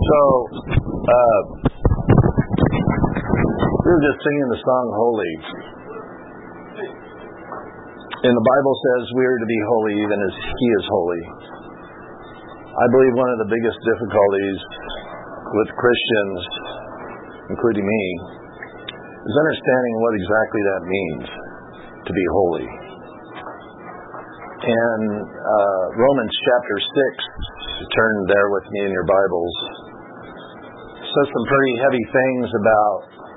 So, we were just singing the song Holy. And the Bible says we are to be holy even as He is holy. I believe one of the biggest difficulties with Christians, including me, is understanding what exactly that means to be holy. And Romans chapter 6, turn there with me in your Bibles, says some pretty heavy things about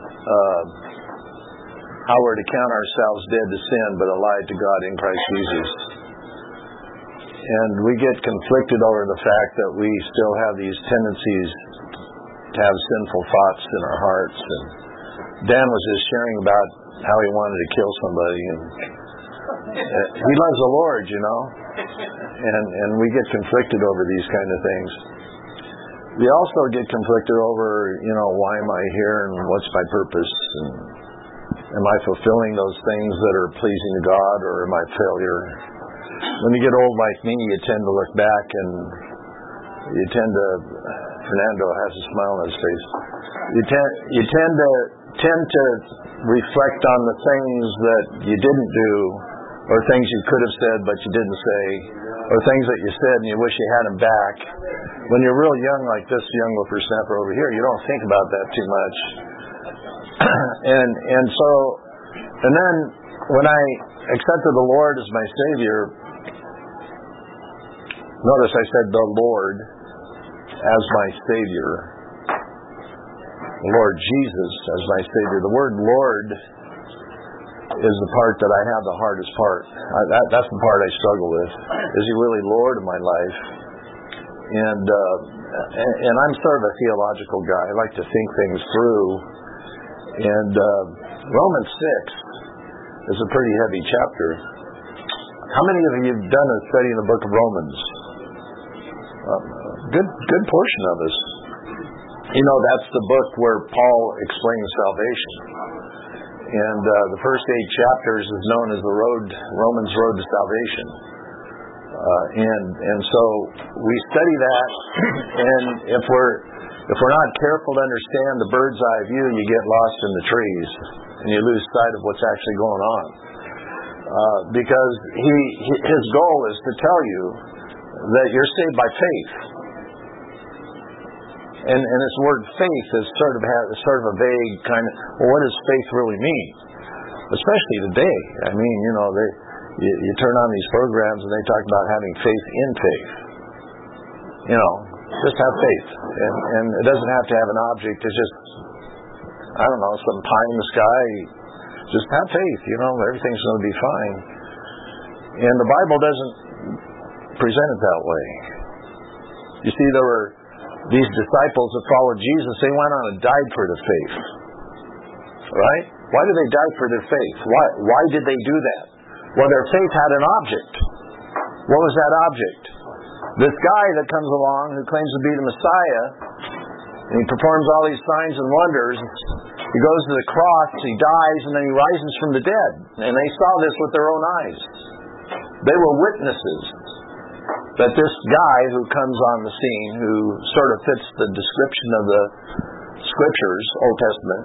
how we're to count ourselves dead to sin but alive to God in Christ Jesus. And we get conflicted over the fact that we still have these tendencies to have sinful thoughts in our hearts. And Dan was just sharing about how he wanted to kill somebody, and he loves the Lord, you know, and we get conflicted over these kind of things. We also get conflicted over, you know, why am I here and what's my purpose, and am I fulfilling those things that are pleasing to God, or am I a failure? When you get old like me, you tend to look back and you tend to, Fernando has a smile on his face, you tend to reflect on the things that you didn't do, or things you could have said but you didn't say, or things that you said and you wish you had them back. When you're real young like this young whippersnapper over here, you don't think about that too much. And then when I accepted the Lord as my Savior, notice I said the Lord as my Savior, Lord Jesus as my Savior. The word Lord is the part that I have the hardest part. That's the part I struggle with. Is He really Lord of my life? And I'm sort of a theological guy. I like to think things through. And Romans 6 is a pretty heavy chapter. How many of you have done a study in the book of Romans? Good portion of us. You know, that's the book where Paul explains salvation. And the first 8 chapters is known as the Romans Road to Salvation. And so we study that, and if we're not careful to understand the bird's eye view, you get lost in the trees and you lose sight of what's actually going on. Because his goal is to tell you that you're saved by faith. And this word faith is sort of a vague kind of, well, what does faith really mean? Especially today. I mean, you know, you turn on these programs and they talk about having faith in faith. You know, just have faith. And it doesn't have to have an object. It's just, I don't know, some pie in the sky. Just have faith, you know, everything's going to be fine. And the Bible doesn't present it that way. You see, there were these disciples that followed Jesus. They went on and died for the faith. Right? Why did they die for their faith? Why did they do that? Well, their faith had an object. What was that object? This guy that comes along who claims to be the Messiah, and he performs all these signs and wonders. He goes to the cross, he dies, and then he rises from the dead. And they saw this with their own eyes. They were witnesses that this guy who comes on the scene, who sort of fits the description of the Scriptures, Old Testament,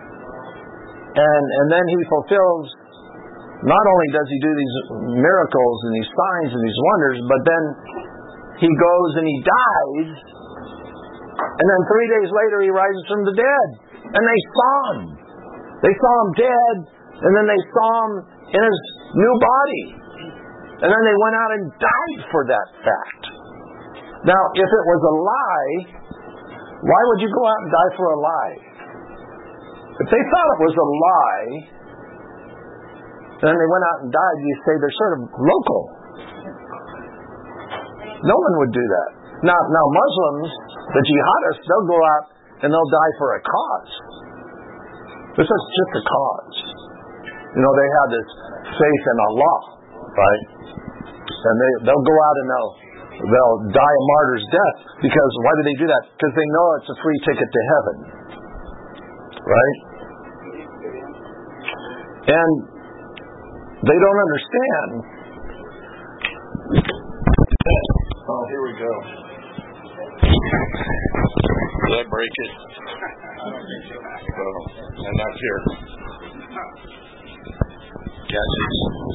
and then he fulfills, not only does he do these miracles and these signs and these wonders, but then he goes and he dies, and then 3 days later he rises from the dead. And they saw him. They saw him dead, and then they saw him in his new body. And then they went out and died for that fact. Now, if it was a lie, why would you go out and die for a lie? If they thought it was a lie, then they went out and died, you say they're sort of local. No one would do that. Now Muslims, the jihadists, they'll go out and they'll die for a cause. This is just a cause. You know, they have this faith in Allah, right? And they'll go out and they'll die a martyr's death. Because why do they do that? Because they know it's a free ticket to heaven. Right? And they don't understand. Oh, here we go. break it. And that's here. Gadgets.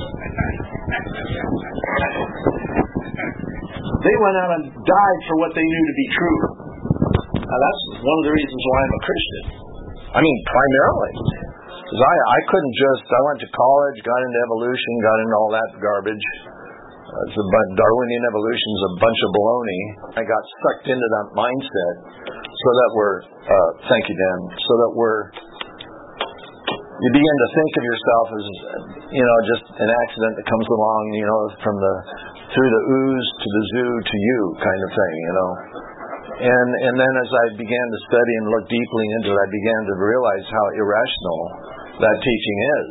They went out and died for what they knew to be true. Now that's one of the reasons why I'm a Christian. I mean, primarily. Because I couldn't I went to college, got into evolution, got into all that garbage. Darwinian evolution is a bunch of baloney. I got sucked into that mindset so that thank you, Dan, so that you begin to think of yourself as, just an accident that comes along, through the ooze to the zoo to you kind of thing, And then as I began to study and look deeply into it, I began to realize how irrational that teaching is.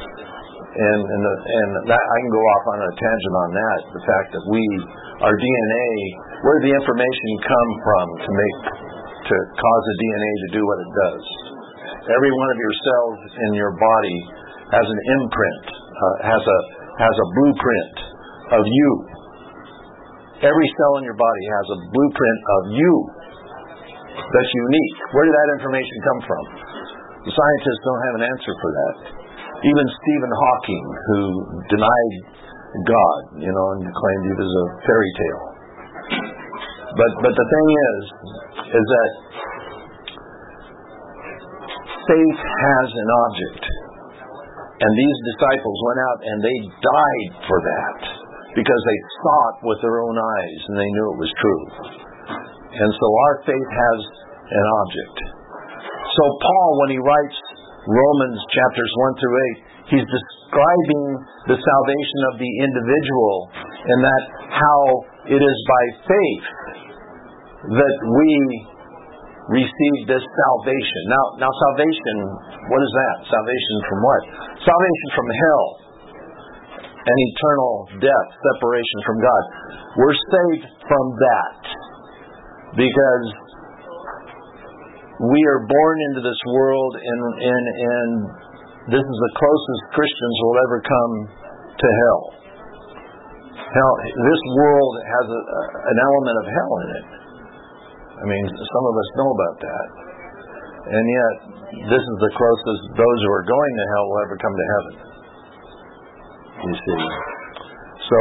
And that, I can go off on a tangent on that. The fact that our DNA, where the information come from to cause the DNA to do what it does. Every one of your cells in your body has an imprint, has a blueprint of you. Every cell in your body has a blueprint of you that's unique. Where did that information come from? The scientists don't have an answer for that. Even Stephen Hawking, who denied God, and claimed he was a fairy tale. But the thing is that faith has an object. And these disciples went out and they died for that because they saw it with their own eyes and they knew it was true. And so our faith has an object. So Paul, when he writes Romans chapters 1 through 8, he's describing the salvation of the individual and that how it is by faith that we receive this salvation. Now salvation, what is that? Salvation from what? Salvation from hell and eternal death, separation from God. We're saved from that because we are born into this world and this is the closest Christians will ever come to hell. Hell, this world has an element of hell in it. I mean, some of us know about that. And yet, this is the closest those who are going to hell will ever come to heaven. You see. So,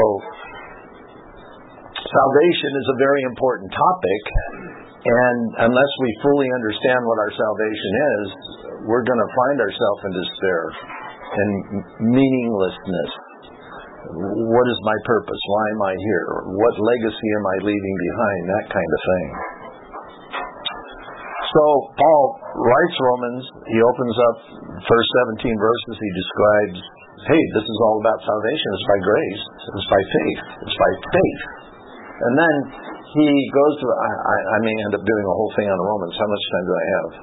salvation is a very important topic, and unless we fully understand what our salvation is, we're going to find ourselves in despair and meaninglessness. What is my purpose? Why am I here? What legacy am I leaving behind? That kind of thing. So Paul writes Romans, he opens up first 17 verses, he describes, hey, this is all about salvation, it's by grace, it's by faith, it's by faith. And then he goes to, I may end up doing a whole thing on Romans, how much time do I have?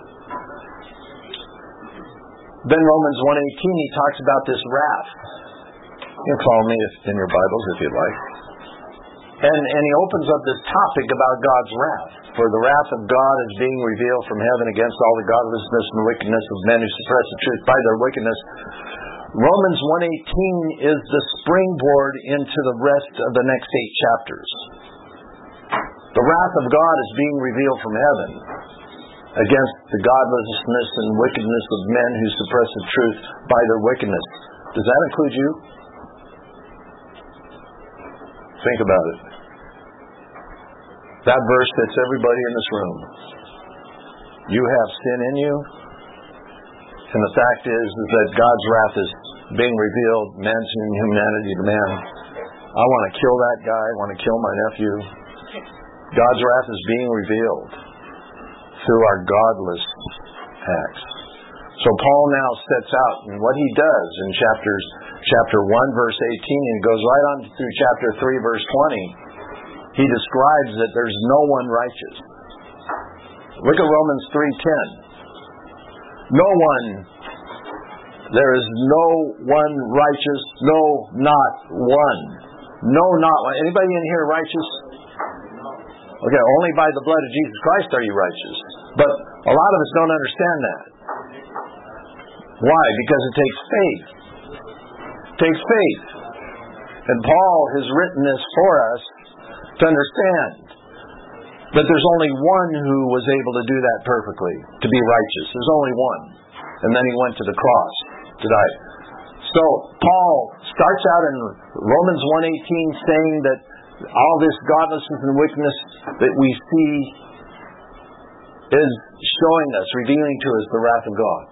Then Romans 1:18, he talks about this wrath. You can follow me in your Bibles if you'd like. And he opens up this topic about God's wrath. For the wrath of God is being revealed from heaven against all the godlessness and wickedness of men who suppress the truth by their wickedness. Romans 1:18 is the springboard into the rest of the next 8 chapters. The wrath of God is being revealed from heaven against the godlessness and wickedness of men who suppress the truth by their wickedness. Does that include you? Think about it. That verse fits everybody in this room. You have sin in you, and the fact is that God's wrath is being revealed, man's humanity to man. I want to kill that guy, I want to kill my nephew. God's wrath is being revealed through our godless acts. So Paul now sets out, and what he does in chapter 1, verse 18, and goes right on through chapter 3, verse 20, he describes that there's no one righteous. Look at Romans 3:10. No one, there is no one righteous, no, not one. No, not one. Anybody in here righteous? Okay, only by the blood of Jesus Christ are you righteous. But a lot of us don't understand that. Why? Because it takes faith. It takes faith. And Paul has written this for us to understand. But there's only one who was able to do that perfectly, to be righteous. There's only one. And then he went to the cross to die. So Paul starts out in Romans 1:18 saying that all this godlessness and wickedness that we see is showing us, revealing to us the wrath of God.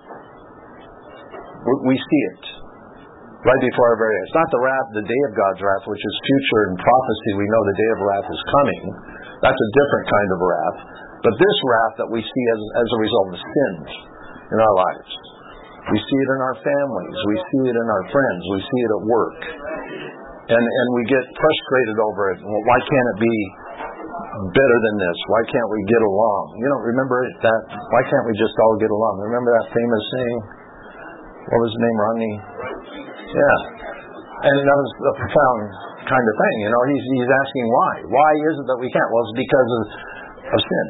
We see it right before our very eyes. It's not the wrath, the day of God's wrath, which is future in prophecy. We know the day of wrath is coming. That's a different kind of wrath. But this wrath that we see as a result of sins in our lives. We see it in our families. We see it in our friends. We see it at work. And we get frustrated over it. Well, why can't it be better than this? Why can't we get along? Remember that? Why can't we just all get along? Remember that famous saying? What was his name? Romney? Yeah. And that was a profound kind of thing. He's asking why. Why is it that we can't? Well, it's because of sin.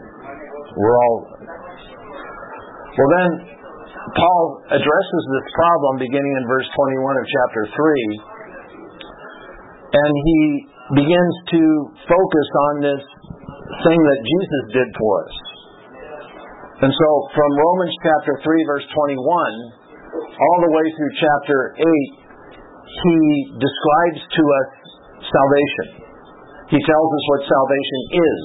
Well, then, Paul addresses this problem beginning in verse 21 of chapter 3. And he begins to focus on this thing that Jesus did for us. And so from Romans chapter 3 verse 21 all the way through chapter 8, he describes to us salvation. He tells us what salvation is.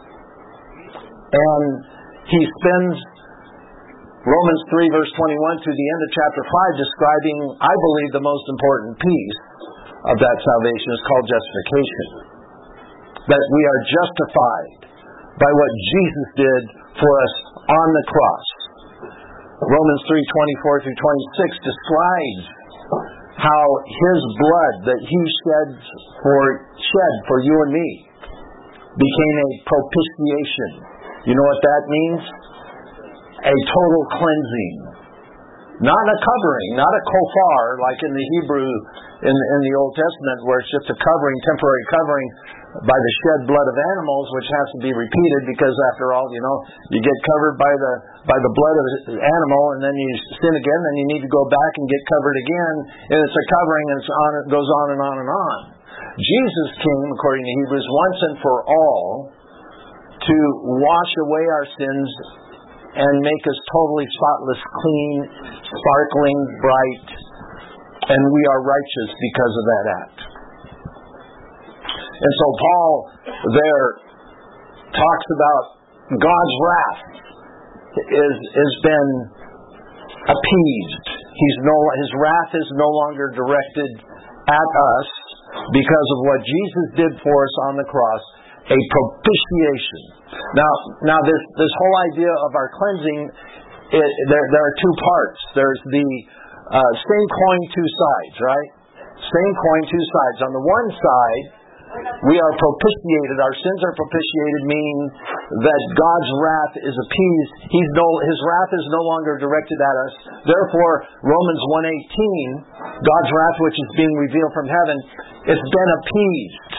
And he spends Romans 3 verse 21 to the end of chapter 5 describing, I believe, the most important piece of that salvation is called justification. That we are justified by what Jesus did for us on the cross. Romans 3:24 through 26 describes how his blood that he shed for you and me became a propitiation. You know what that means? A total cleansing. Not a covering, not a kofar like in the Hebrew in the Old Testament, where it's just a covering, temporary covering by the shed blood of animals, which has to be repeated because after all, you get covered by the blood of the animal, and then you sin again, then you need to go back and get covered again, and it's a covering, and it goes on and on and on. Jesus came, according to Hebrews, once and for all to wash away our sins and make us totally spotless, clean, sparkling, bright, and we are righteous because of that act. And so Paul there talks about God's wrath has been appeased. His wrath is no longer directed at us because of what Jesus did for us on the cross, a propitiation. Now this whole idea of our cleansing, there are two parts. There's the same coin, two sides, right? Same coin, two sides. On the one side, we are propitiated. Our sins are propitiated, meaning that God's wrath is appeased. His wrath is no longer directed at us. Therefore, Romans 1:18, God's wrath which is being revealed from heaven, it's been appeased.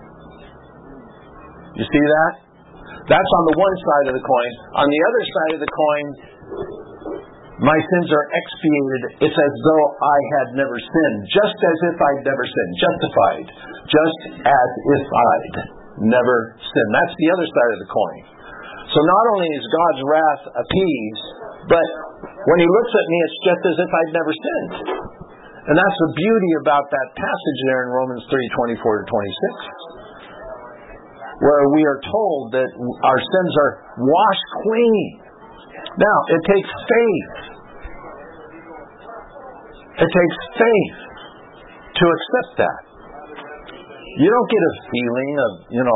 You see that? That's on the one side of the coin. On the other side of the coin, my sins are expiated. It's as though I had never sinned. Just as if I'd never sinned. Justified. Just as if I'd never sinned. That's the other side of the coin. So not only is God's wrath appeased, but when He looks at me, it's just as if I'd never sinned. And that's the beauty about that passage there in Romans 3:24-26. Where we are told that our sins are washed clean. Now, it takes faith. It takes faith to accept that. You don't get a feeling of,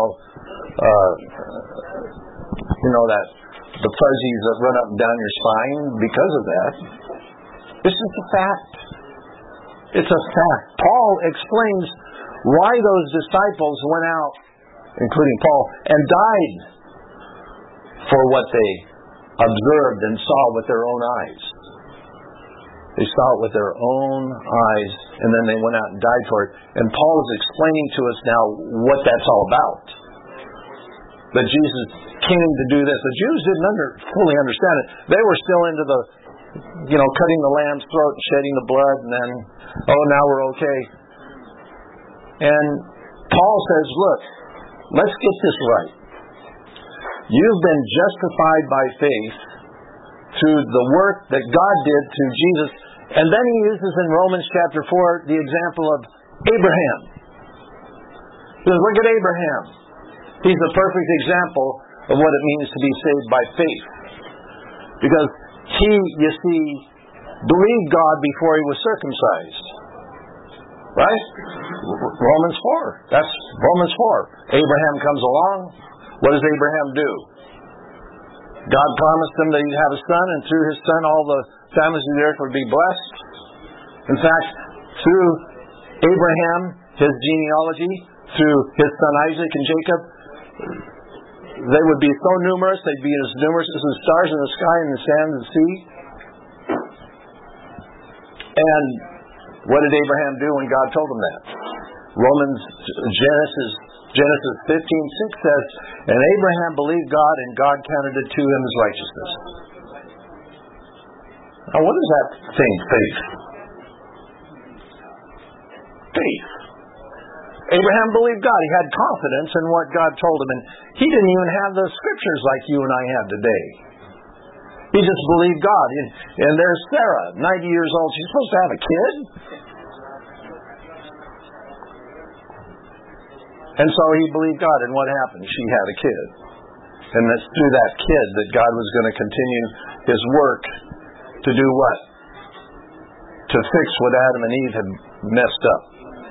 that the fuzzies that run up and down your spine because of that. It's just a fact. It's a fact. Paul explains why those disciples went out, including Paul, and died for what they observed and saw with their own eyes. They saw it with their own eyes, and then they went out and died for it. And Paul is explaining to us now what that's all about. That Jesus came to do this. The Jews didn't fully understand it. They were still into the, cutting the lamb's throat and shedding the blood, and then, now we're okay. And Paul says, look, let's get this right. You've been justified by faith through the work that God did through Jesus. And then he uses in Romans chapter 4 the example of Abraham. He says, look at Abraham. He's a perfect example of what it means to be saved by faith. Because he, you see, believed God before he was circumcised. Right? Romans 4. That's Romans 4. Abraham comes along. What does Abraham do? God promised him that he'd have a son, and through his son all the families of the earth would be blessed. In fact, through Abraham, his genealogy, through his son Isaac and Jacob, they would be so numerous, they'd be as numerous as the stars in the sky and the sand of the sea. And what did Abraham do when God told him that? Genesis 15:6 says, and Abraham believed God, and God counted it to him as righteousness. Now, what is that thing, faith? Faith. Abraham believed God. He had confidence in what God told him, and he didn't even have the scriptures like you and I have today. He just believed God. And there's Sarah, 90 years old. She's supposed to have a kid? And so he believed God, and what happened? She had a kid. And it's through that kid that God was going to continue his work to do what? To fix what Adam and Eve had messed up.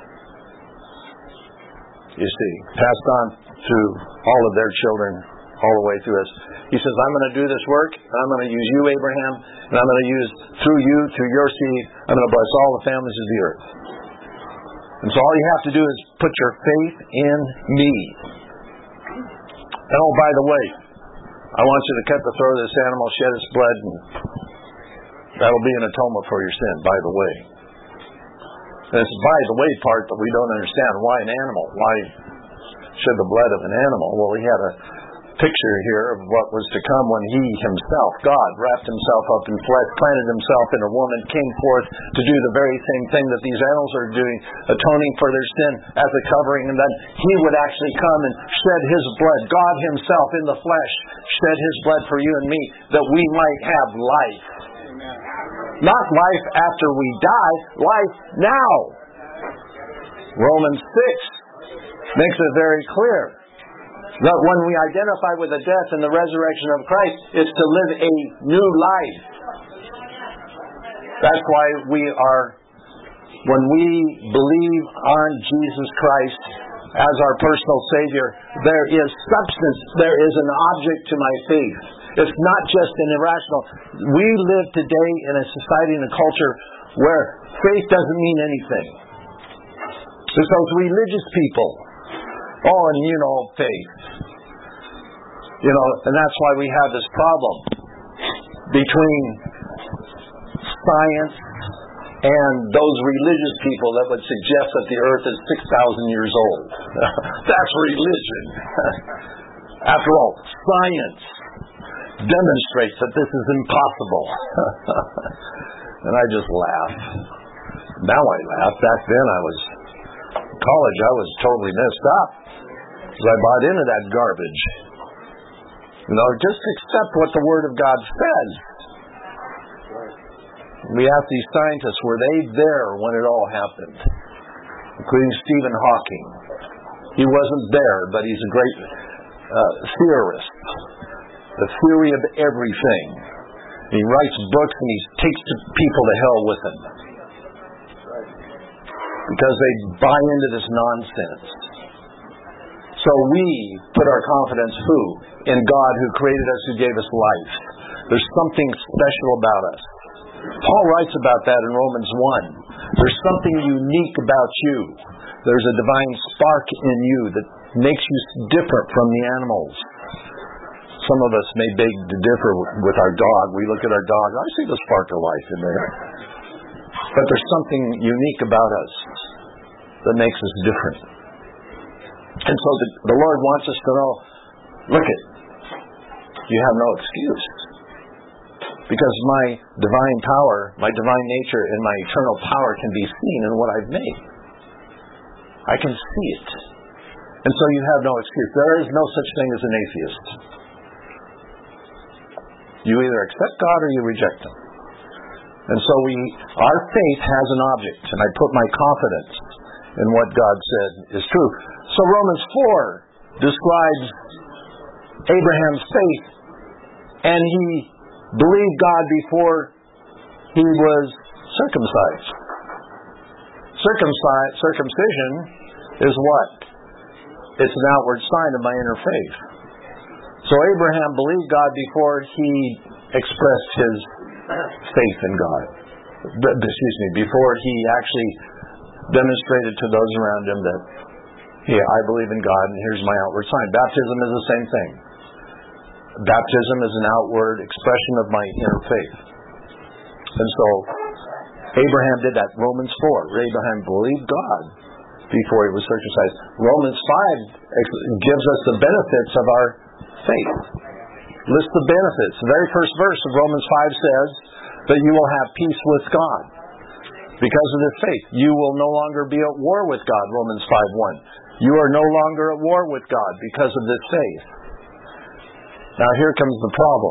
You see, passed on to all of their children, all the way through us. He says, I'm going to do this work, and I'm going to use you, Abraham, and I'm going to use through you, through your seed, I'm going to bless all the families of the earth. And so all you have to do is put your faith in me. And oh, by the way, I want you to cut the throat of this animal, shed its blood, and that'll be an atonement for your sin, by the way. And it's by the way part that we don't understand. Why an animal? Why shed the blood of an animal? Well, he had a picture here of what was to come when he himself, God, wrapped himself up in flesh, planted himself in a woman, came forth to do the very same thing that these animals are doing, atoning for their sin as a covering, and then he would actually come and shed his blood, God himself in the flesh, shed his blood for you and me, that we might have life. Not life after we die, life now. Romans 6 makes it very clear that when we identify with the death and the resurrection of Christ, it's to live a new life. That's why when we believe on Jesus Christ as our personal Savior, there is substance, there is an object to my faith. It's not just an irrational. We live today in a society and a culture where faith doesn't mean anything. There's those religious people. Oh, and faith. And that's why we have this problem between science and those religious people that would suggest that the earth is 6,000 years old. That's religion. After all, science demonstrates that this is impossible. And I just laugh. Now I laugh. Back then I was in college. I was totally messed up because I bought into that garbage. Just accept what the Word of God says. We ask these scientists, were they there when it all happened? Including Stephen Hawking. He wasn't there, but he's a great theorist. The theory of everything. He writes books and he takes people to hell with him. Because they buy into this nonsense. So we put our confidence, who? In God who created us, who gave us life. There's something special about us. Paul writes about that in Romans 1. There's something unique about you. There's a divine spark in you that makes you different from the animals. Some of us may beg to differ with our dog. We look at our dog, I see the spark of life in there. But there's something unique about us that makes us different. And so the Lord wants us to know, look it, you have no excuse. Because my divine power, my divine nature, and my eternal power can be seen in what I've made. I can see it. And so you have no excuse. There is no such thing as an atheist. You either accept God or you reject Him. And so our faith has an object, and I put my confidence in what God said is true. So Romans 4 describes Abraham's faith, and he believed God before he was circumcised. Circumcision is what? It's an outward sign of my inner faith. So Abraham believed God before he expressed his faith in God. Before he actually demonstrated to those around him that, I believe in God and here's my outward sign. Baptism is the same thing. Baptism is an outward expression of my inner faith. And so Abraham did that. Romans 4. Abraham believed God before he was circumcised. Romans 5 gives us the benefits of our faith. Lists the benefits. The very first verse of Romans 5 says that you will have peace with God because of this faith. You will no longer be at war with God, Romans 5:1. You are no longer at war with God because of this faith. Now here comes the problem.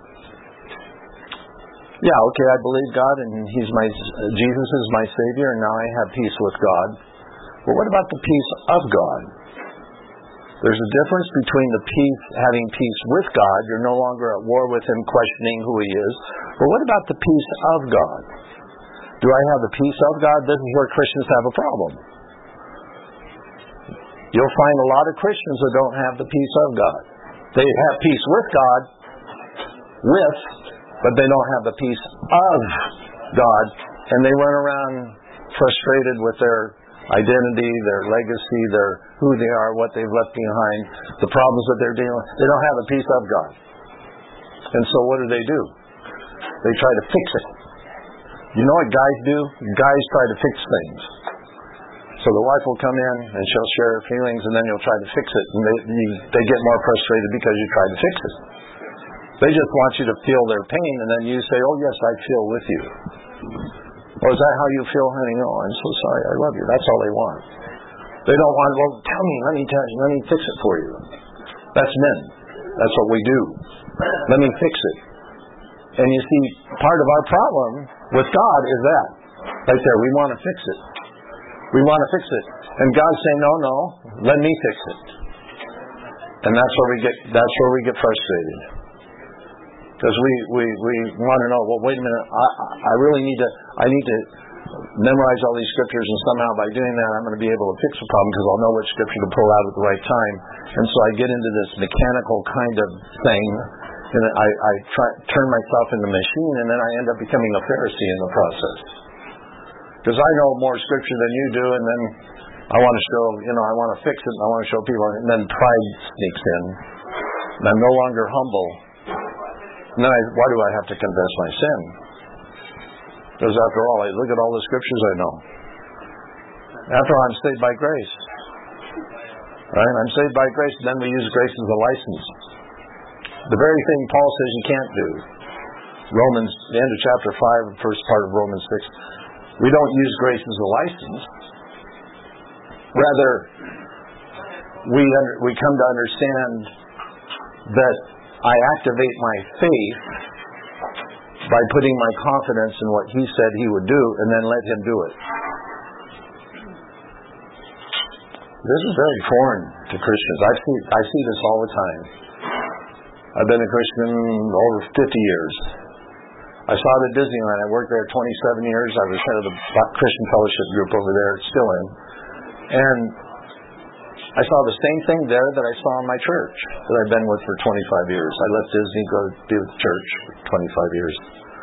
Yeah, okay, I believe God and Jesus is my Savior and now I have peace with God. But what about the peace of God? There's a difference between having peace with God. You're no longer at war with Him, questioning who He is. But what about the peace of God? Do I have the peace of God? This is where Christians have a problem. You'll find a lot of Christians that don't have the peace of God. They have peace with God, but they don't have the peace of God. And they run around frustrated with their identity, their legacy, who they are, what they've left behind, the problems that they're dealing with. They don't have the peace of God. And so what do? They try to fix it. You know what guys do? Guys try to fix things. So the wife will come in and she'll share her feelings and then you'll try to fix it. And they get more frustrated because you try to fix it. They just want you to feel their pain and then you say, oh yes, I feel with you. Oh, is that how you feel, honey? Oh, I'm so sorry. I love you. That's all they want. They don't want, well, tell me, let me fix it for you. That's men. That's what we do. Let me fix it. And you see, part of our problem with God is that. Right there, we want to fix it. We want to fix it. And God's saying, no, let me fix it. And that's where we get frustrated. Because we want to know, well, wait a minute, I need to memorize all these scriptures, and somehow by doing that I'm going to be able to fix the problem because I'll know which scripture to pull out at the right time. And so I get into this mechanical kind of thing, and I turn myself into a machine, and then I end up becoming a Pharisee in the process. Because I know more scripture than you do, and then I want to show, I want to fix it, and I want to show people, and then pride sneaks in, and I'm no longer humble. And then why do I have to confess my sin? Because after all, I look at all the scriptures I know. After all, I'm saved by grace. Right? I'm saved by grace, and then we use grace as a license. The very thing Paul says you can't do. Romans, the end of chapter 5, first part of Romans 6. We don't use grace as a license. Rather, we come to understand that I activate my faith by putting my confidence in what He said He would do and then let Him do it. This is very foreign to Christians. I see this all the time. I've been a Christian over 50 years. I saw it at Disneyland. I worked there 27 years. I was head of the Christian Fellowship group over there, still in. And I saw the same thing there that I saw in my church that I've been with for 25 years. I left Disney to go be with the church for 25 years.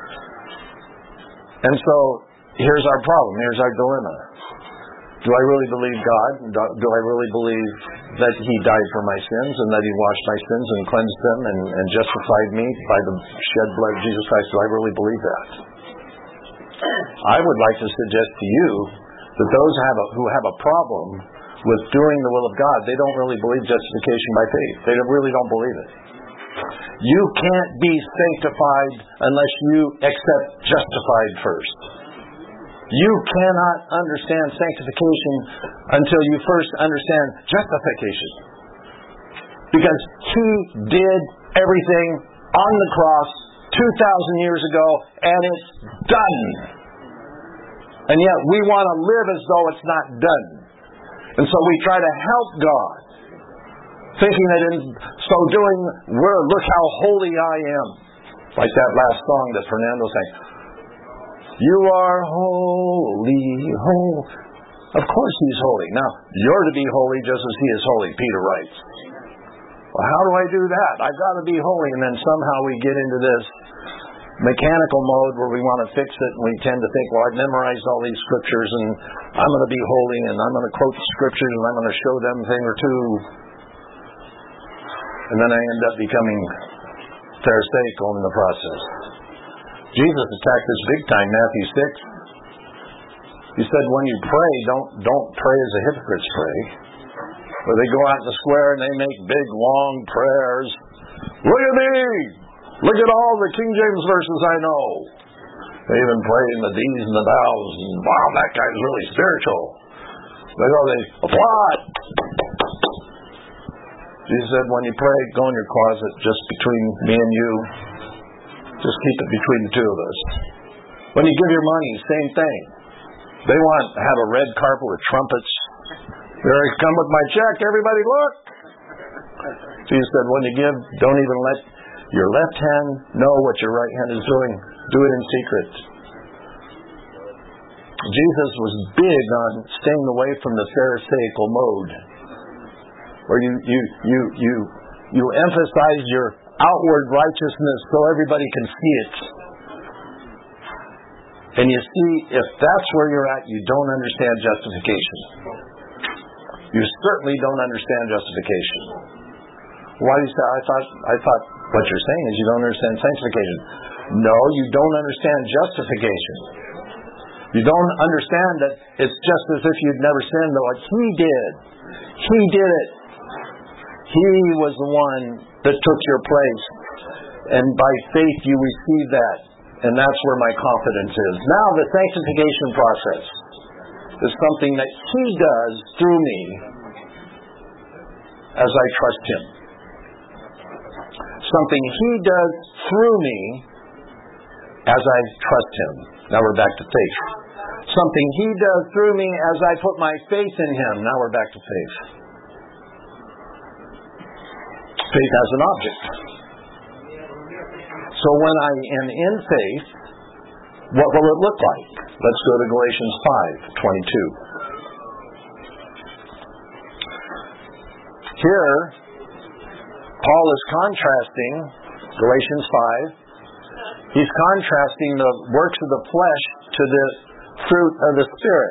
And so, here's our problem. Here's our dilemma. Do I really believe God? Do I really believe that He died for my sins and that He washed my sins and cleansed them and justified me by the shed blood of Jesus Christ? Do I really believe that? I would like to suggest to you that those who have a problem with doing the will of God, they don't really believe justification by faith. They really don't believe it. You can't be sanctified unless you accept justified first. You cannot understand sanctification until you first understand justification. Because He did everything on the cross 2,000 years ago, and it's done. And yet we want to live as though it's not done. And so we try to help God, thinking that in so doing, look how holy I am. Like that last song that Fernando sang. You are holy, holy. Of course He's holy. Now, you're to be holy just as He is holy, Peter writes. Well, how do I do that? I've got to be holy. And then somehow we get into this mechanical mode where we want to fix it, and we tend to think, well, I've memorized all these scriptures, and I'm going to be holy, and I'm going to quote the scriptures, and I'm going to show them a thing or two. And then I end up becoming pharisaical in the process. Jesus attacked this big time, Matthew 6. He said, when you pray, don't pray as the hypocrites pray, where they go out in the square and they make big, long prayers. Look at me! Look at all the King James verses I know. They even pray in the these and the thous, and wow, that guy's really spiritual. They applaud. Jesus said, when you pray, go in your closet just between me and you. Just keep it between the two of us. When you give your money, same thing. They want to have a red carpet with trumpets. Here I come with my check. Everybody look. Jesus said, when you give, don't even let your left hand know what your right hand is doing. Do it in secret. Jesus was big on staying away from the pharisaical mode, where you emphasize your outward righteousness so everybody can see it. And you see, if that's where you're at, you don't understand justification. You certainly don't understand justification. Why do you say, I thought what you're saying is you don't understand sanctification. No, you don't understand justification. You don't understand that it's just as if you'd never sinned, though. Like He did. He did it. He was the one that took your place. And by faith you receive that. And that's where my confidence is. Now the sanctification process is something that He does through me as I trust Him. Something He does through me as I trust Him. Now we're back to faith. Something He does through me as I put my faith in Him. Now we're back to faith. Faith as an object. So when I am in faith, what will it look like? Let's go to Galatians 5:22. Here, Paul is contrasting, Galatians 5, he's contrasting the works of the flesh to the fruit of the Spirit.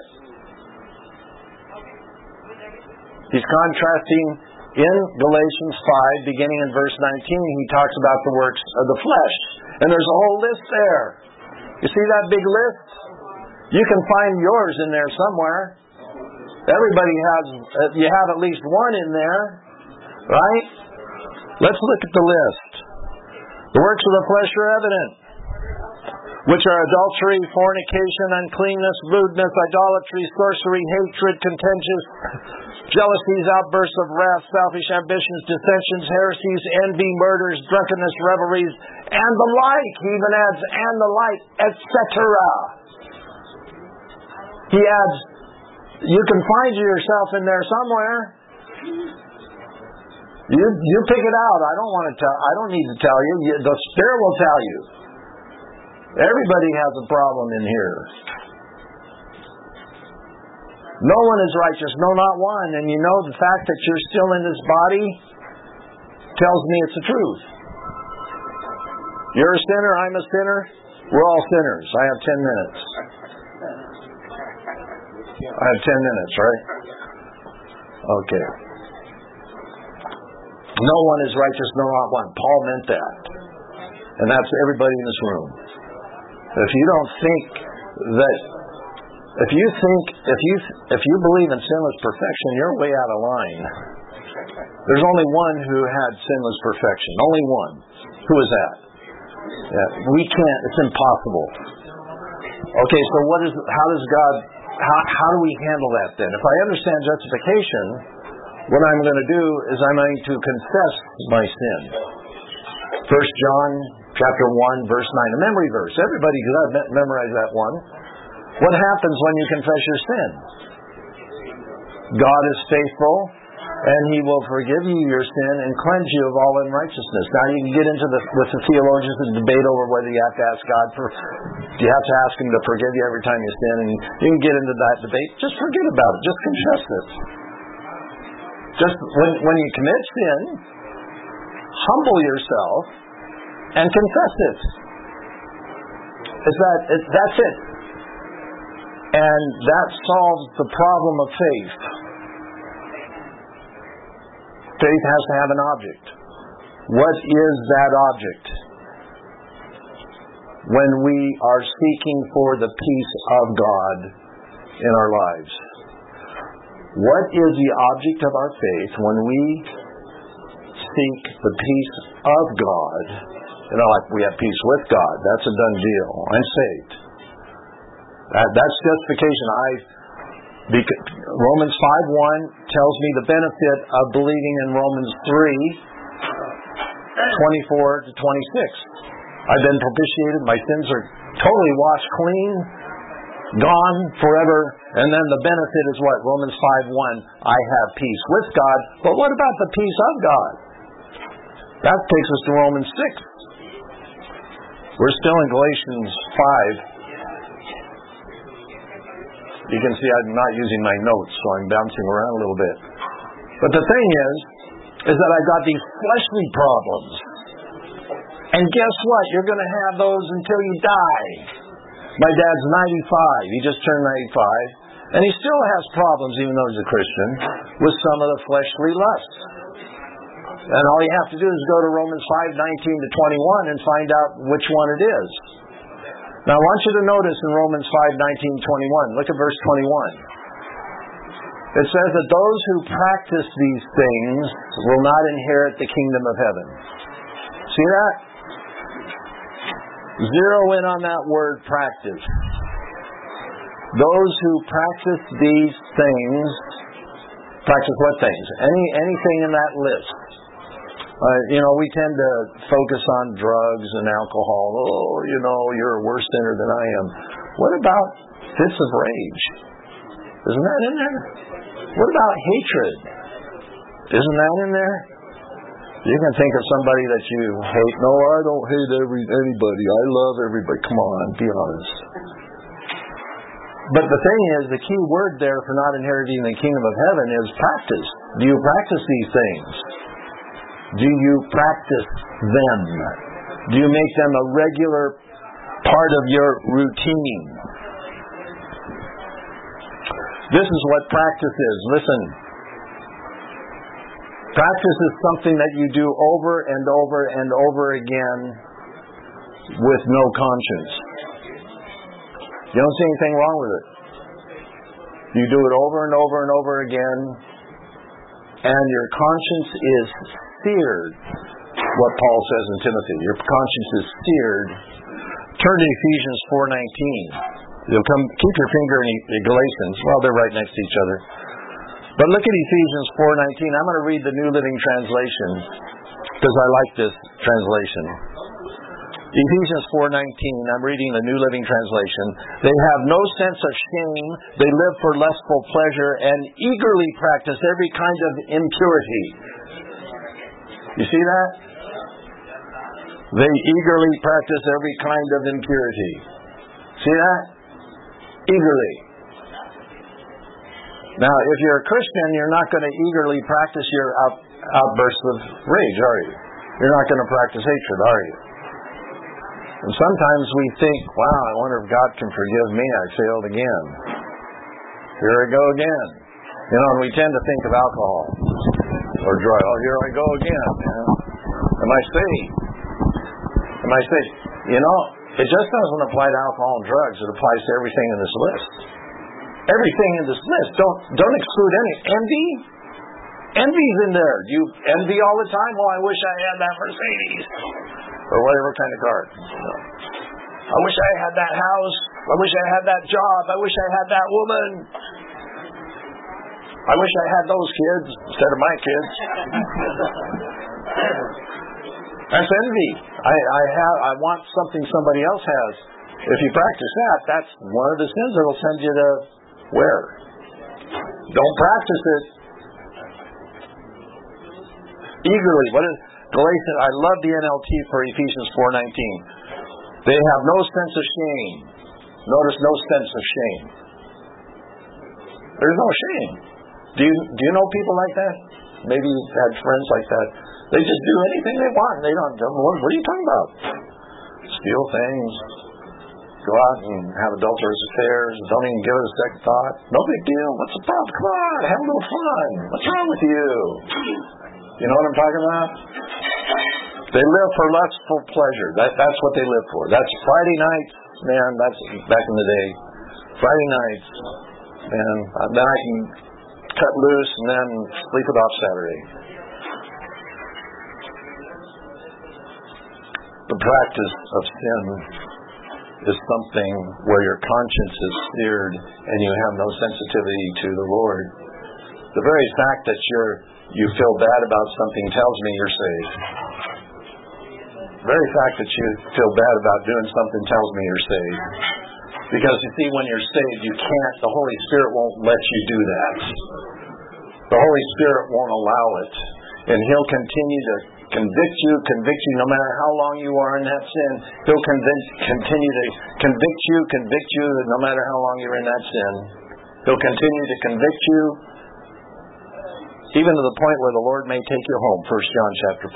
He's contrasting in Galatians 5, beginning in verse 19, he talks about the works of the flesh. And there's a whole list there. You see that big list? You can find yours in there somewhere. Everybody has, you have at least one in there, right? Let's look at the list. The works of the flesh are evident, which are adultery, fornication, uncleanness, lewdness, idolatry, sorcery, hatred, contention, jealousies, outbursts of wrath, selfish ambitions, dissensions, heresies, envy, murders, drunkenness, revelries, and the like. He even adds, and the like, etc. He adds, you can find yourself in there somewhere. You pick it out. I don't need to tell you. The Spirit will tell you. Everybody has a problem in here. No one is righteous, no, not one. And you know the fact that you're still in this body tells me it's the truth. You're a sinner, I'm a sinner. We're all sinners. I have 10 minutes. I have 10 minutes, right? Okay. No one is righteous, no, not one. Paul meant that. And that's everybody in this room. If you don't think that, if you believe in sinless perfection, you're way out of line. There's only one who had sinless perfection. Only one. Who is that? Yeah, we can't. It's impossible. Okay, so how do we handle that then? If I understand justification, what I'm going to do is I'm going to confess my sin. 1 John chapter 1, verse 9, a memory verse. Everybody could memorize that one. What happens when you confess your sin? God is faithful, and He will forgive you your sin and cleanse you of all unrighteousness. Now you can get into with the theologians and debate over whether you have to ask God do you have to ask Him to forgive you every time you sin, and you can get into that debate. Just forget about it. Just confess it. Just when you commit sin, humble yourself and confess it. That's it. And that solves the problem of faith. Faith has to have an object. What is that object? When we are seeking for the peace of God in our lives. What is the object of our faith when we seek the peace of God? Like we have peace with God. That's a done deal. I'm saved. That's justification. Romans 5:1 tells me the benefit of believing in Romans 3:24 to 26. I've been propitiated. My sins are totally washed clean, gone forever. And then the benefit is what? Romans 5:1. I have peace with God. But what about the peace of God? That takes us to Romans 6. We're still in Galatians 5. You can see I'm not using my notes, so I'm bouncing around a little bit. But the thing is that I've got these fleshly problems. And guess what? You're going to have those until you die. My dad's 95. He just turned 95. And he still has problems, even though he's a Christian, with some of the fleshly lusts. And all you have to do is go to Romans 5:19 to 21 and find out which one it is. Now, I want you to notice in Romans 5:19-21, look at verse 21. It says that those who practice these things will not inherit the kingdom of heaven. See that? Zero in on that word practice. Those who practice these things, practice what things? Anything in that list. We tend to focus on drugs and alcohol. Oh, you're a worse sinner than I am. What about fits of rage? Isn't that in there? What about hatred? Isn't that in there? You can think of somebody that you hate. No, I don't hate anybody. I love everybody. Come on, be honest. But the thing is, the key word there for not inheriting the kingdom of heaven is practice. Do you practice these things? Do you practice them? Do you make them a regular part of your routine? This is what practice is. Listen. Practice is something that you do over and over and over again with no conscience. You don't see anything wrong with it. You do it over and over and over again, and your conscience is seared. What Paul says in Timothy, your conscience is seared. Turn to Ephesians 4:19. You'll keep your finger in Galatians. Well, they're right next to each other. But look at Ephesians 4:19. I'm going to read the New Living Translation because I like this translation. Ephesians 4:19. I'm reading the New Living Translation. They have no sense of shame. They live for lustful pleasure and eagerly practice every kind of impurity. You see that? They eagerly practice every kind of impurity. See that? Eagerly. Now, if you're a Christian, you're not going to eagerly practice your outbursts of rage, are you? You're not going to practice hatred, are you? And sometimes we think, wow, I wonder if God can forgive me. I failed again. Here I go again. And we tend to think of alcohol or drug. Oh, here I go again. Am I saved? Am I saved? It just doesn't apply to alcohol and drugs. It applies to everything in this list. Everything in this list. Don't exclude any. Envy? Envy's in there. Do you envy all the time? Oh, I wish I had that Mercedes. Or whatever kind of car. I wish I had that house. I wish I had that job. I wish I had that woman. I wish I had those kids instead of my kids. That's envy. I want something somebody else has. If you practice that, that's one of the sins that will send you to where? Don't practice it. Eagerly. What is Galatians? I love the NLT for Ephesians 4:19. They have no sense of shame. Notice, no sense of shame. There's no shame. Do you know people like that? Maybe you've had friends like that. They just do anything they want. They don't. What are you talking about? Steal things. Go out and have adulterous affairs. Don't even give it a second thought. No big deal. What's the problem? Come on, have a little fun. What's wrong with you? You know what I'm talking about? They live for lustful pleasure. That's what they live for. That's Friday nights, man. That's back in the day. Friday nights, and then I can cut loose and then sleep it off Saturday. The practice of sin is something where your conscience is seared and you have no sensitivity to the Lord. The very fact that you feel bad about something tells me you're saved. The very fact that you feel bad about doing something tells me you're saved. Because you see, when you're saved, the Holy Spirit won't let you do that. The Holy Spirit won't allow it. And He'll continue to convict you no matter how long you are in that sin. He'll continue to convict you no matter how long you're in that sin. He'll continue to convict you even to the point where the Lord may take you home. 1 John chapter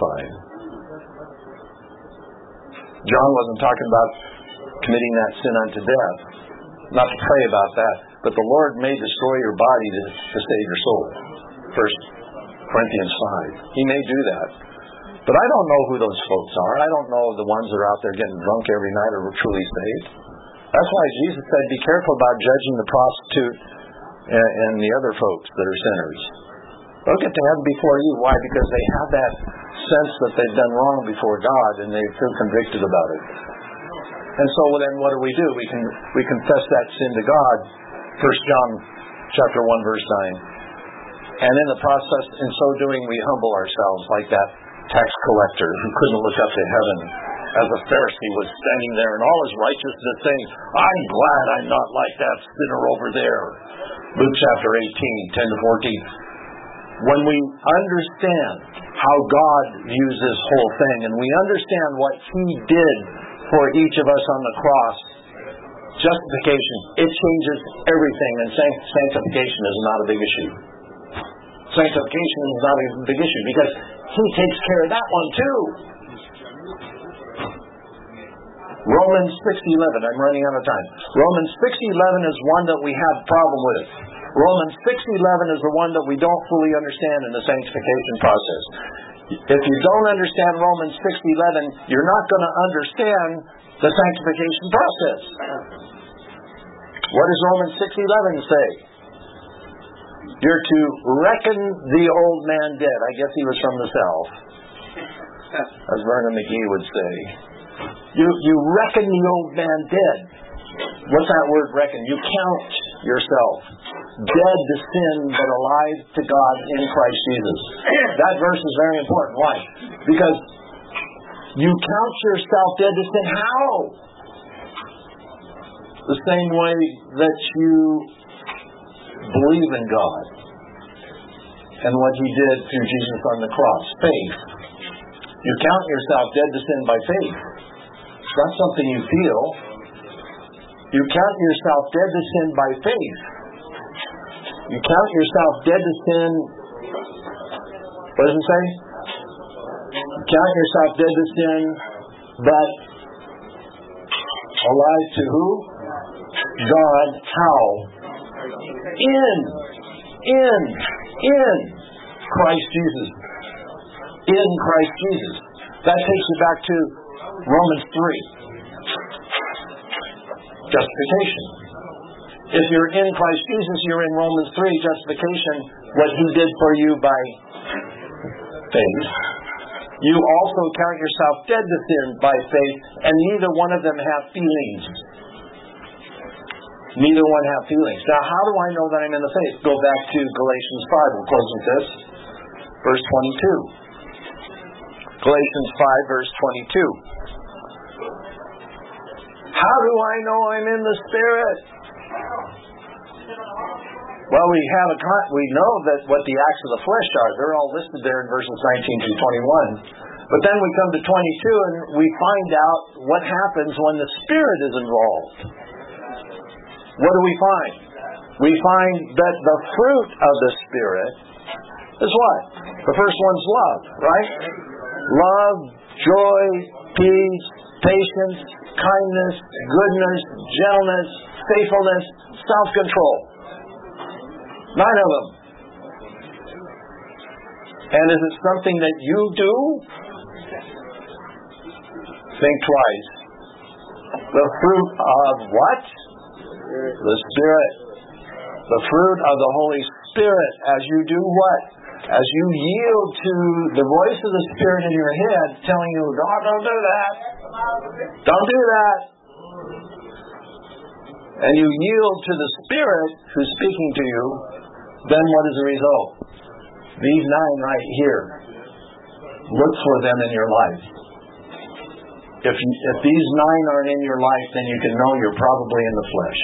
5. John wasn't talking about committing that sin unto death. Not to pray about that. But the Lord may destroy your body to save your soul. 1 Corinthians 5. He may do that. But I don't know who those folks are. I don't know the ones that are out there getting drunk every night are truly saved. That's why Jesus said, be careful about judging the prostitute and the other folks that are sinners. They'll get to heaven before you. Why? Because they have that sense that they've done wrong before God and they feel convicted about it. And so then what do? We confess that sin to God. 1 John chapter 1 verse 9. And in the process, in so doing, we humble ourselves like that tax collector who couldn't look up to heaven as a Pharisee was standing there in all his righteousness saying, I'm glad I'm not like that sinner over there. Luke chapter 18, 10 to 14. When we understand how God views this whole thing and we understand what He did for each of us on the cross, justification, it changes everything, and sanctification is not a big issue. Sanctification is not a big issue because He takes care of that one too. Romans 6:11. I'm running out of time. Romans 6:11 is one that we have a problem with. Romans 6:11 is the one that we don't fully understand in the sanctification process. If you don't understand Romans 6:11, you're not going to understand the sanctification process. What does Romans 6:11 say? You're to reckon the old man dead. I guess he was from the South, as Vernon McGee would say. You reckon the old man dead. What's that word reckon? You count yourself dead to sin but alive to God in Christ Jesus. That verse is very important. Why? Because you count yourself dead to sin. How? The same way that you believe in God and what He did through Jesus on the cross. Faith. You count yourself dead to sin by faith. It's not something you feel. You count yourself dead to sin by faith. You count yourself dead to sin. What does it say? You count yourself dead to sin, but alive to who? God. How? In Christ Jesus. In Christ Jesus. That takes you back to Romans 3. Justification. If you're in Christ Jesus, you're in Romans 3, justification, what He did for you by faith. You also count yourself dead to sin by faith, and neither one of them have feelings. Neither one have feelings. Now, how do I know that I'm in the faith? Go back to Galatians 5. We'll close with this. Verse 22. Galatians 5, verse 22. How do I know I'm in the Spirit? Well, we know that what the acts of the flesh are. They're all listed there in verses 19 through 21. But then we come to 22 and we find out what happens when the Spirit is involved. What do we find? We find that the fruit of the Spirit is what? The first one's love, right? Love, joy, peace, patience, kindness, goodness, gentleness, faithfulness, self-control. 9 of them. And is it something that you do? Think twice. The fruit of what? The Spirit. The fruit of the Holy Spirit. As you do what? As you yield to the voice of the Spirit in your head telling you, don't do that. Don't do that. And you yield to the Spirit who's speaking to you, then what is the result? These 9 right here. Look for them in your life. If these 9 aren't in your life, then you can know you're probably in the flesh.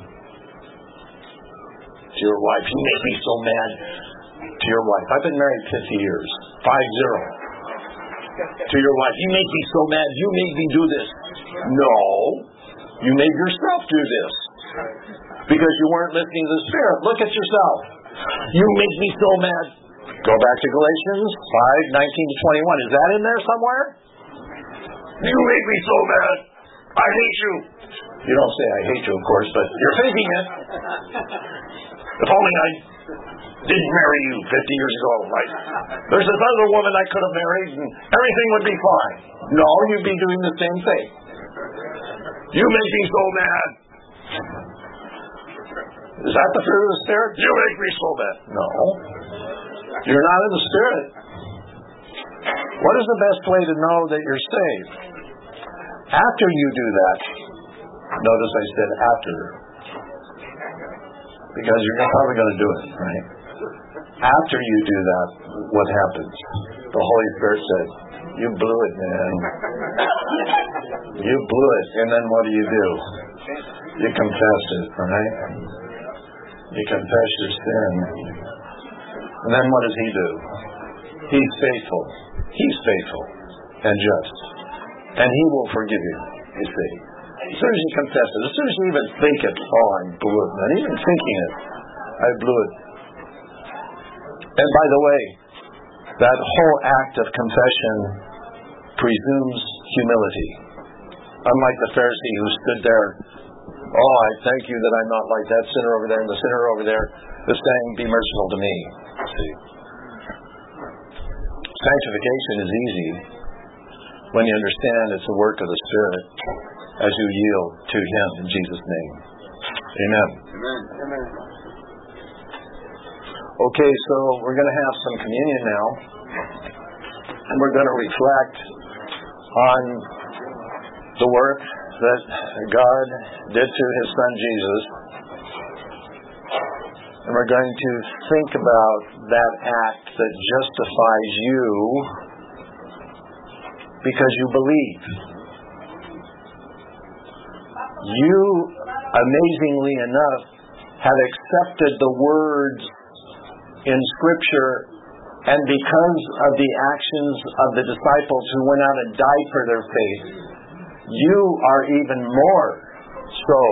To your wife, you make me so mad. To your wife, I've been married 50 years. 50. To your wife, you make me so mad. You made me do this. No, you made yourself do this because you weren't listening to the Spirit. Look at yourself. You make me so mad. Go back to Galatians 5:19 to 21. Is that in there somewhere? You make me so mad. I hate you. You don't say I hate you, of course, but you're thinking it. If only I didn't marry you 50 years ago, right? There's this other woman I could have married and everything would be fine. No, you'd be doing the same thing. You make me so mad. Is that the fruit of the Spirit? You make me so mad. No. You're not in the Spirit. What is the best way to know that you're saved? After you do that, notice I said after, because you're probably going to do it, right? After you do that, what happens? The Holy Spirit said, you blew it, man. You blew it. And then what do? You confess it, right? You confess your sin. And then what does He do? He's faithful. He's faithful and just. And He will forgive you, you see. As soon as you confess it, as soon as you even think it, oh, I blew it. Not even thinking it, I blew it. And by the way, that whole act of confession presumes humility. Unlike the Pharisee who stood there, oh, I thank you that I'm not like that sinner over there and the sinner over there is saying, be merciful to me. See? Sanctification is easy when you understand it's the work of the Spirit as you yield to Him in Jesus' name. Amen. Amen. Okay, so we're going to have some communion now, and we're going to reflect on the work that God did through His Son Jesus, and we're going to think about that act that justifies you because you believe. You, amazingly enough, have accepted the words in Scripture, and because of the actions of the disciples who went out and died for their faith, you are even more so.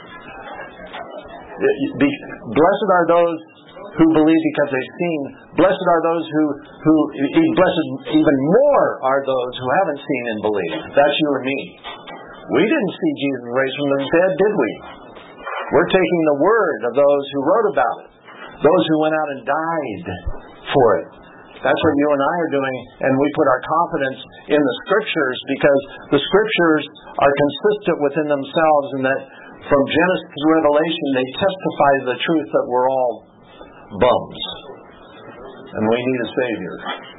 Blessed are those who believe because they've seen. Blessed are those blessed even more are those who haven't seen and believe. That's you and me. We didn't see Jesus raised from the dead, did we? We're taking the word of those who wrote about it. Those who went out and died for it. That's what you and I are doing, and we put our confidence in the Scriptures because the Scriptures are consistent within themselves, and that from Genesis to Revelation they testify to the truth that we're all bums and we need a Savior.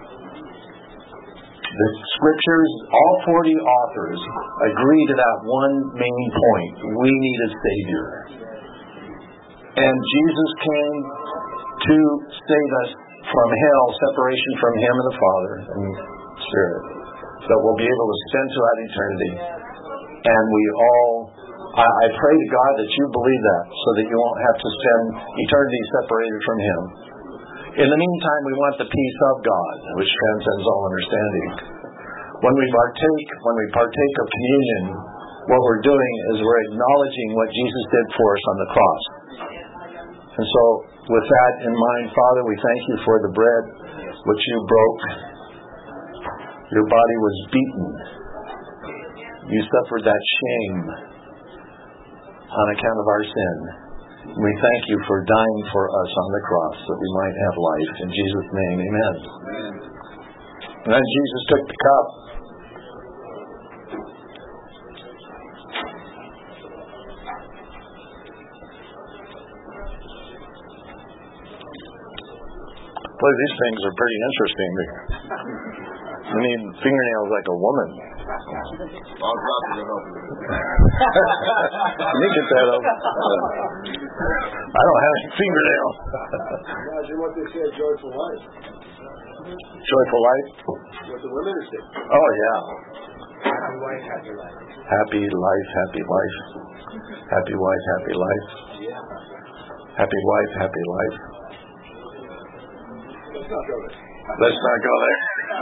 The Scriptures, all 40 authors, agree to that one main point. We need a Savior. And Jesus came to save us from hell, separation from Him and the Father and Spirit. that we'll be able to spend throughout eternity. And I pray to God that you believe that, so that you won't have to spend eternity separated from Him. In the meantime, we want the peace of God, which transcends all understanding. When we partake of communion, what we're doing is we're acknowledging what Jesus did for us on the cross. And so, with that in mind, Father, we thank you for the bread which you broke. Your body was beaten. You suffered that shame on account of our sin. We thank you for dying for us on the cross that we might have life. In Jesus' name, amen. And then Jesus took the cup. Boy, these things are pretty interesting. You need fingernails like a woman. I'll drop it and help you. Can you get that up? I don't have any fingernails. Imagine what they say at Joyful Life. Joyful Life? What the women are saying. Oh, yeah. Happy wife, happy life. Happy life, happy wife. Happy wife, happy life. Yeah. Happy wife, happy life. Let's not go there. Let's not go there.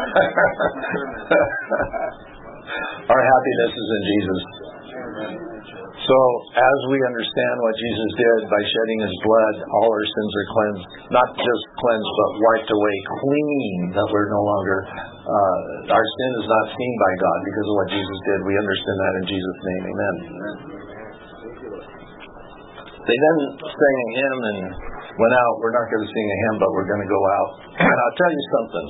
Our happiness is in Jesus. So, as we understand what Jesus did by shedding His blood, all our sins are cleansed. Not just cleansed, but wiped away clean, that we're no longer, our sin is not seen by God because of what Jesus did. We understand that in Jesus' name. Amen. They then sang a hymn and went out. We're not going to sing a hymn, but we're going to go out. And I'll tell you something.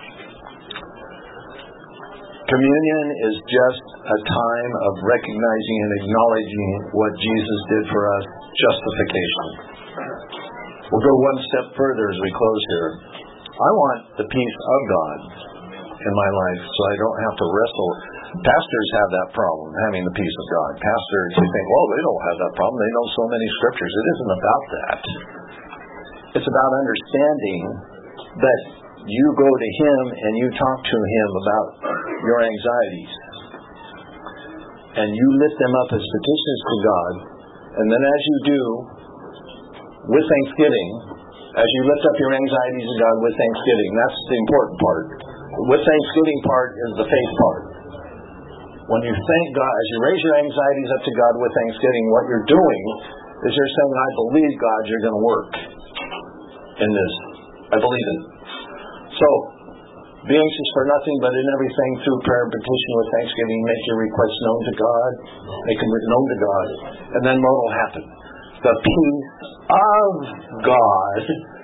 Communion is just a time of recognizing and acknowledging what Jesus did for us, justification. We'll go one step further as we close here. I want the peace of God in my life so I don't have to wrestle. Pastors have that problem, having the peace of God. Pastors, you think, well, they don't have that problem. They know so many scriptures. It isn't about that. It's about understanding that you go to Him and you talk to Him about your anxieties. And you lift them up as petitions to God. And then as you do, with thanksgiving, as you lift up your anxieties to God with thanksgiving, that's the important part. With thanksgiving part is the faith part. When you thank God, as you raise your anxieties up to God with thanksgiving, what you're doing is you're saying, I believe, God, you're going to work in this. I believe it. So, be anxious for nothing, but in everything through prayer and petition with thanksgiving, make your requests known to God. Make them known to God. And then what will happen? The peace of God,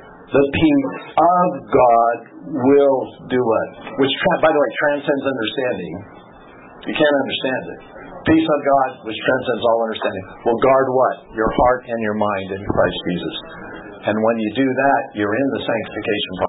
will do what? Which, by the way, transcends understanding. You can't understand it. Peace of God, which transcends all understanding, will guard what? Your heart and your mind in Christ Jesus. And when you do that, you're in the sanctification part.